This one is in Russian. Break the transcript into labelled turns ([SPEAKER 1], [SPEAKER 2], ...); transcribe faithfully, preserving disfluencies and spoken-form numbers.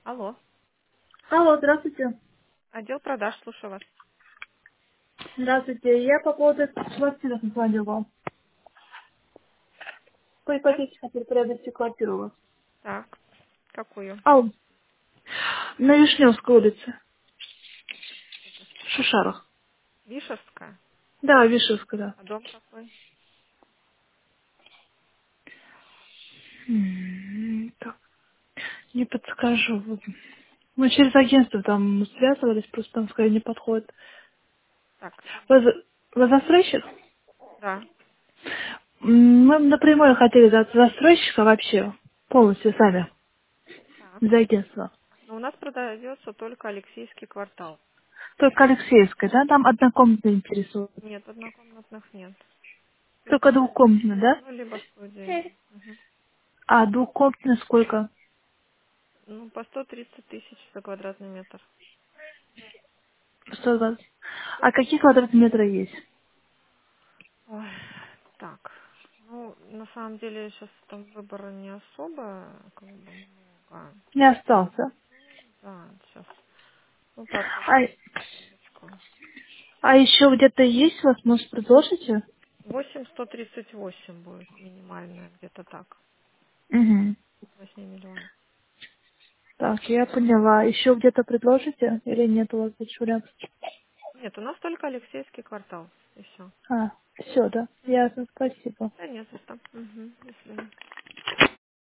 [SPEAKER 1] Алло,
[SPEAKER 2] Алло, здравствуйте.
[SPEAKER 1] отдел продаж, слушаю вас.
[SPEAKER 2] Здравствуйте. Я по поводу квартиры звоню вам. По
[SPEAKER 1] Э?
[SPEAKER 2] ипотеке хотели приобрести квартиру у вас.
[SPEAKER 1] Так, какую?
[SPEAKER 2] Алло. На Вишневской улице. В Шушарах.
[SPEAKER 1] Вишевская?
[SPEAKER 2] Да, Вишевская, да.
[SPEAKER 1] А дом какой?
[SPEAKER 2] М, Так, не подскажу. Мы через агентство там связывались, просто там скорее не подходит.
[SPEAKER 1] Так,
[SPEAKER 2] Вы, за- вы застройщик?
[SPEAKER 1] да.
[SPEAKER 2] М, Мы напрямую хотели за застройщика вообще. Полностью сами.
[SPEAKER 1] Так.
[SPEAKER 2] Без агентства.
[SPEAKER 1] Но у нас продается только Алексейский квартал.
[SPEAKER 2] Только Алексеевская, да? Там однокомнатная интересует.
[SPEAKER 1] Нет, однокомнатных нет.
[SPEAKER 2] Только
[SPEAKER 1] Только студия.
[SPEAKER 2] двухкомнатная, да?
[SPEAKER 1] Ну, либо студия. Мгм.
[SPEAKER 2] А двухкомнатная сколько?
[SPEAKER 1] Ну, по сто тридцать тысяч за квадратный метр.
[SPEAKER 2] сто двадцать. А какие квадратные метры есть?
[SPEAKER 1] Ой, так. Ну, на самом деле сейчас там выбора не особо как бы много.
[SPEAKER 2] Не остался.
[SPEAKER 1] Да, сейчас. Ну так, вот,
[SPEAKER 2] А,
[SPEAKER 1] секундочку.
[SPEAKER 2] а еще где-то есть у вас, может, предложите?
[SPEAKER 1] восемь сто тридцать восемь будет минимальная, где-то так.
[SPEAKER 2] Угу.
[SPEAKER 1] восемь миллионов.
[SPEAKER 2] Так, я поняла. Еще где-то предложите? Или нет у вас больше вариантов?
[SPEAKER 1] Нет, у нас только Алексеевский квартал. И все.
[SPEAKER 2] А, все, да. Ясно, спасибо.
[SPEAKER 1] Да нет, это. Угу, до свидания.